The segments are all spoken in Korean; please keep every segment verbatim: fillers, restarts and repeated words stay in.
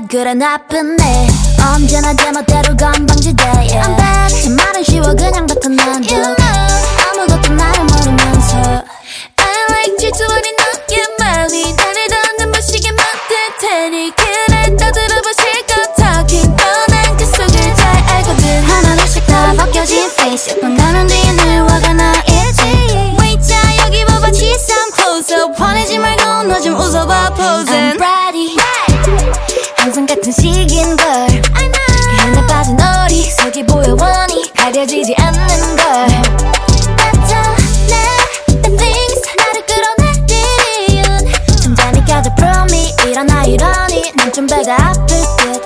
bad 그래 나쁜 내 언제나 제멋대로 건방지대 yeah. I'm bad 제 말은 쉬워 그냥 뱉어 난 you know. 아무것도 나를 모르면서 I like 질투어린 너의 말이 나를 더 눈부시게 만들 테니 그래 떠들어봐 실컷 talking 뻔한 그 속을 잘 알거든 하나둘씩 다 벗겨진 face 몇 번 가면 뒤에 늘 화가 나 있지 Wait 자 여기 봐봐 Cheese I'm closer 화내지 말고 너 좀 웃어봐 pose I'm ready 항상 같은 식인걸 I know 그 하나 빠진 어리 속이 보여 원히 가려지지 않는 걸 나타내 the things 나를 끌어내린 이유는 점잖이 껴져 prove me 일어나 이러니 난 좀 배가 아플 듯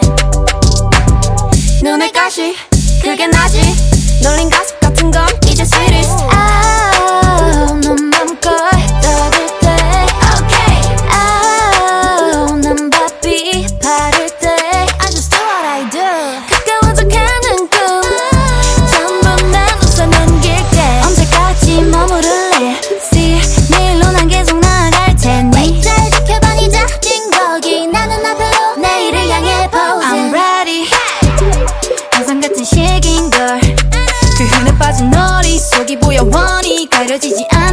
눈을 가시 그게 나지 놀린 가슴 같은 건 이제 serious oh, 눈 감고 떠들 때 okay oh, 난 바삐 바를 때 I just do what I do 가까워져 가는 꿈 전부 난 웃어 넘길게 언제까지 머무를래 See 내일로 난 계속 나아갈 테니 잘 지켜봐 네 작진 거기 나는 나별로 내일을 향해 pose I'm ready 항상 같은 식인걸 그 흔해 빠진 머릿속이 보여 원히 가려지지 않아